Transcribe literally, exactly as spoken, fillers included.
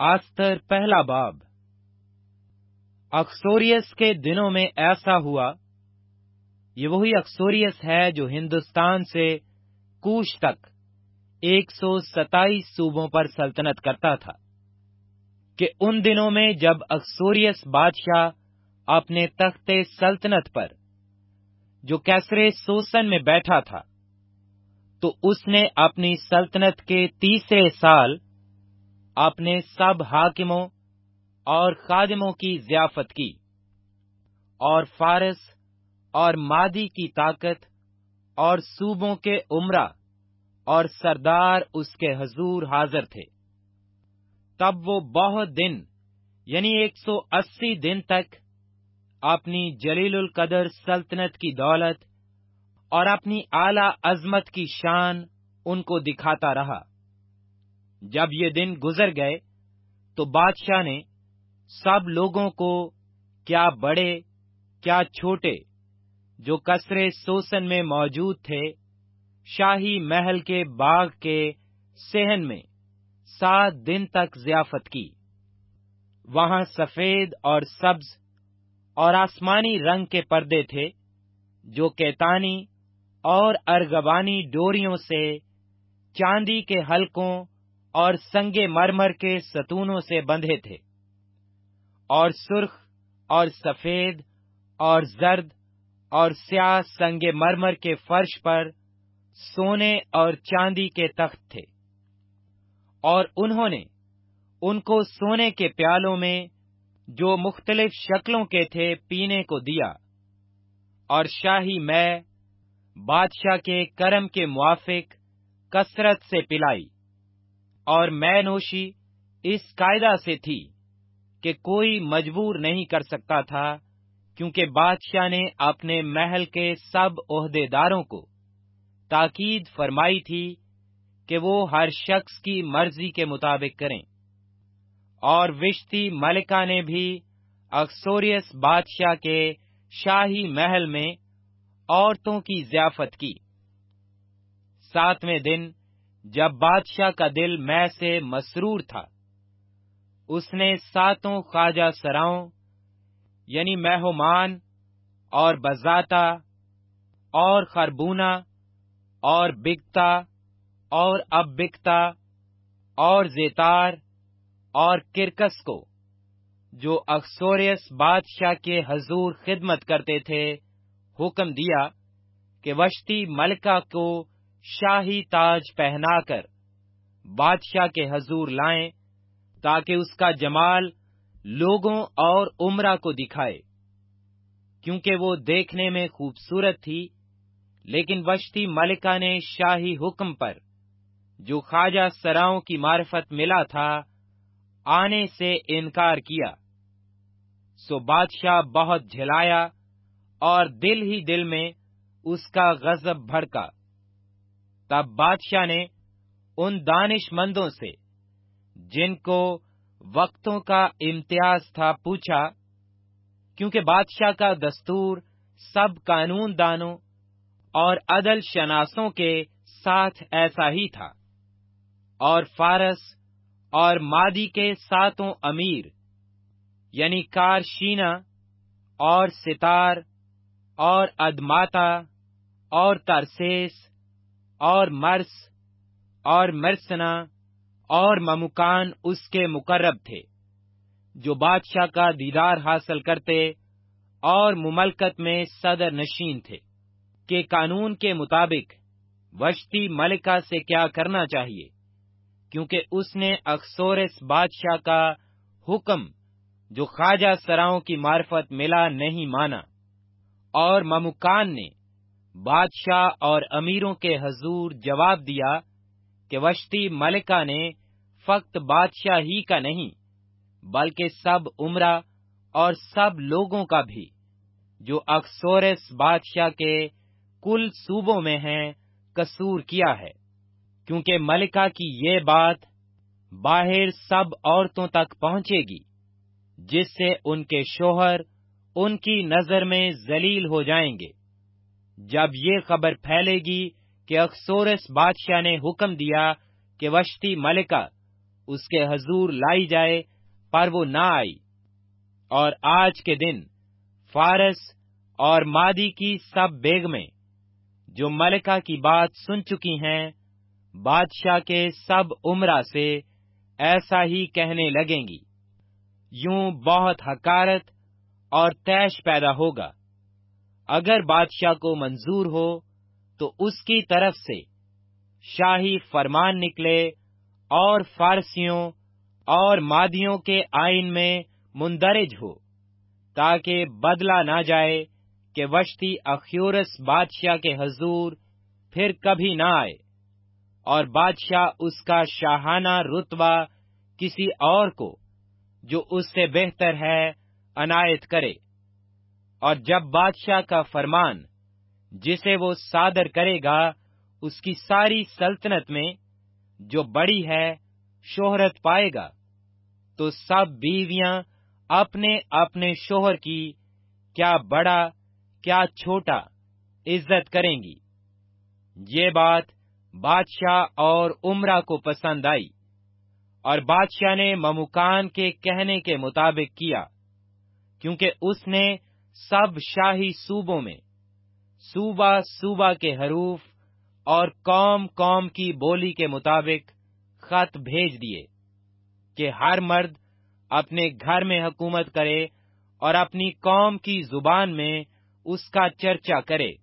Esther پہلا باب۔ اکسوریس کے دنوں میں ایسا ہوا، یہ وہی اکسوریس ہے جو ہندوستان سے کوش تک ایک سو ستائیس صوبوں پر سلطنت کرتا تھا، کہ ان دنوں میں جب اکسوریس بادشاہ اپنے تخت سلطنت پر جو کیسرے سوسن میں بیٹھا تھا، تو اس نے اپنی سلطنت کے تیسرے سال اپنے سب حاکموں اور خادموں کی ضیافت کی، اور فارس اور مادی کی طاقت اور صوبوں کے امرا اور سردار اس کے حضور حاضر تھے۔ تب وہ بہت دن یعنی ایک سو اسی دن تک اپنی جلیل القدر سلطنت کی دولت اور اپنی اعلی عظمت کی شان ان کو دکھاتا رہا۔ جب یہ دن گزر گئے تو بادشاہ نے سب لوگوں کو، کیا بڑے کیا چھوٹے، جو قصر سوسن میں موجود تھے، شاہی محل کے باغ کے صحن میں سات دن تک ضیافت کی۔ وہاں سفید اور سبز اور آسمانی رنگ کے پردے تھے، جو کیتانی اور ارغوانی ڈوریوں سے، چاندی کے حلقوں اور سنگ مرمر کے ستونوں سے بندھے تھے، اور سرخ اور سفید اور زرد اور سیاہ سنگ مرمر کے فرش پر سونے اور چاندی کے تخت تھے، اور انہوں نے ان کو سونے کے پیالوں میں جو مختلف شکلوں کے تھے پینے کو دیا، اور شاہی مے بادشاہ کے کرم کے موافق کثرت سے پلائی، اور مے نوشی اس قاعدہ سے تھی کہ کوئی مجبور نہیں کر سکتا تھا، کیونکہ بادشاہ نے اپنے محل کے سب عہدے داروں کو تاکید فرمائی تھی کہ وہ ہر شخص کی مرضی کے مطابق کریں۔ اور وشتی ملکہ نے بھی اکسوریس بادشاہ کے شاہی محل میں عورتوں کی ضیافت کی۔ ساتویں دن جب بادشاہ کا دل مے سے مسرور تھا، اس نے ساتوں خواجہ سراؤں یعنی میہمان اور بزاتا اور خربونا اور بگتا اور اب بگتا اور زیتار اور کرکس کو، جو اکسوریس بادشاہ کے حضور خدمت کرتے تھے، حکم دیا کہ وشتی ملکہ کو شاہی تاج پہنا کر بادشاہ کے حضور لائیں، تاکہ اس کا جمال لوگوں اور امرا کو دکھائے، کیونکہ وہ دیکھنے میں خوبصورت تھی۔ لیکن وشتی ملکہ نے شاہی حکم پر، جو خواجہ سراؤں کی معرفت ملا تھا، آنے سے انکار کیا۔ سو بادشاہ بہت جھلایا اور دل ہی دل میں اس کا غضب بھڑکا۔ تب بادشاہ نے ان دانش مندوں سے، جن کو وقتوں کا امتیاز تھا، پوچھا، کیونکہ بادشاہ کا دستور سب قانون دانوں اور عدل شناسوں کے ساتھ ایسا ہی تھا۔ اور فارس اور مادی کے ساتوں امیر یعنی کارشینا اور ستار اور ادماتا اور ترسیس اور مرس اور مرسنا اور ممکان اس کے مقرب تھے، جو بادشاہ کا دیدار حاصل کرتے اور مملکت میں صدر نشین تھے، کہ قانون کے مطابق وشتی ملکہ سے کیا کرنا چاہیے، کیونکہ اس نے اکسوریس بادشاہ کا حکم جو خواجہ سراؤں کی معرفت ملا نہیں مانا۔ اور ممکان نے بادشاہ اور امیروں کے حضور جواب دیا کہ وشتی ملکہ نے فقط بادشاہ ہی کا نہیں، بلکہ سب امرا اور سب لوگوں کا بھی، جو اکسوریس بادشاہ کے کل صوبوں میں ہیں، قصور کیا ہے، کیونکہ ملکہ کی یہ بات باہر سب عورتوں تک پہنچے گی، جس سے ان کے شوہر ان کی نظر میں ذلیل ہو جائیں گے۔ جب یہ خبر پھیلے گی کہ اکسوریس بادشاہ نے حکم دیا کہ وشتی ملکہ اس کے حضور لائی جائے، پر وہ نہ آئی۔ اور آج کے دن فارس اور مادی کی سب بیگمیں جو ملکہ کی بات سن چکی ہیں، بادشاہ کے سب امراء سے ایسا ہی کہنے لگیں گی۔ یوں بہت حقارت اور طیش پیدا ہوگا۔ اگر بادشاہ کو منظور ہو تو اس کی طرف سے شاہی فرمان نکلے اور فارسیوں اور مادیوں کے آئین میں مندرج ہو، تاکہ بدلا نہ جائے کہ وشتی اخیورس بادشاہ کے حضور پھر کبھی نہ آئے، اور بادشاہ اس کا شاہانہ رتبہ کسی اور کو جو اس سے بہتر ہے عنایت کرے۔ اور جب بادشاہ کا فرمان جسے وہ صادر کرے گا اس کی ساری سلطنت میں جو بڑی ہے شہرت پائے گا، تو سب بیویاں اپنے اپنے شوہر کی کیا بڑا کیا چھوٹا عزت کریں گی۔ یہ بات بادشاہ اور امراء کو پسند آئی، اور بادشاہ نے مموکان کے کہنے کے مطابق کیا، کیونکہ اس نے سب شاہی صوبوں میں صوبہ صوبہ کے حروف اور قوم قوم کی بولی کے مطابق خط بھیج دیے کہ ہر مرد اپنے گھر میں حکومت کرے اور اپنی قوم کی زبان میں اس کا چرچا کرے۔